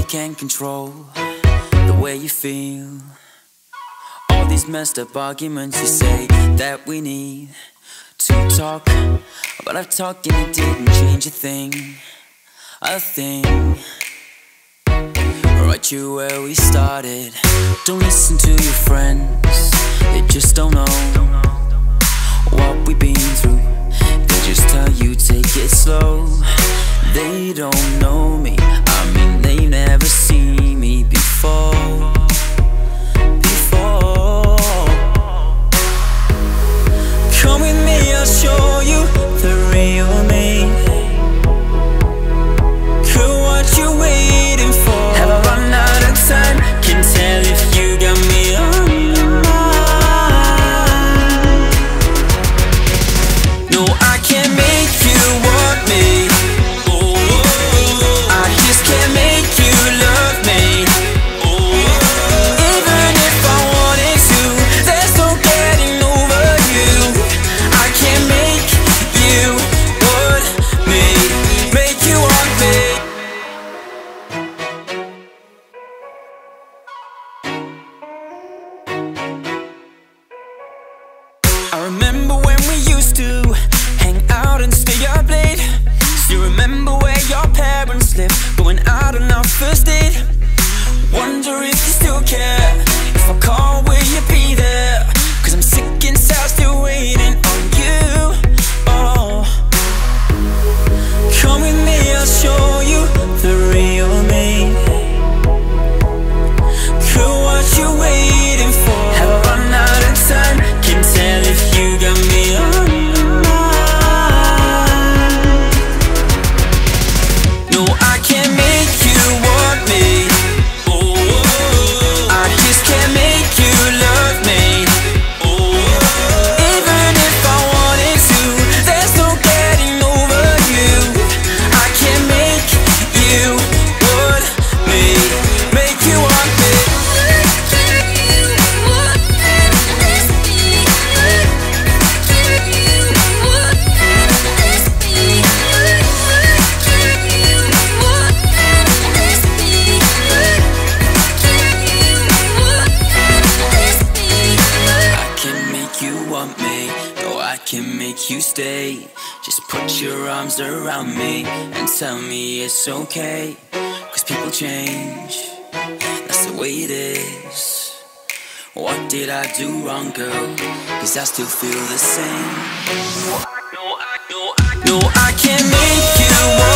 you can't control the way you feel. All these messed up arguments you say that we need to talk, but I've talked and it didn't change a thing. A thing. Right you where we started. Don't listen to your friends, they just don't know what we've been through. They just tell you take it slow. They don't know me, I mean they've never seen me before. Come with me, I'll show you the real me. Girl, what you waiting for? Have I run out of time? Can tell if you got me on your mind. No, I can't make you want me. I just can't make you love me. Even if I wanted to, there's no getting over you. I can't make you want me, make you want me. I remember when we used to hang out and stay up late. Still remember where your parents lived, going out on our first date. Wonder if you still care. If I call, will you be there? Cause I'm sick and tired, still waiting on you. Oh, come with me, I'll show you the real me. Girl, what you waiting for? Have I run out of time? Can tell if you got me on your mind. No, I can't make you want me. I just can't make you love me. Even if I wanted to, there's no getting over you. I can't make you want me, make you want me. I can make you stay. Just put your arms around me and tell me it's okay. Cause people change, that's the way it is. What did I do wrong, girl? Cause I still feel the same. No, I can't make you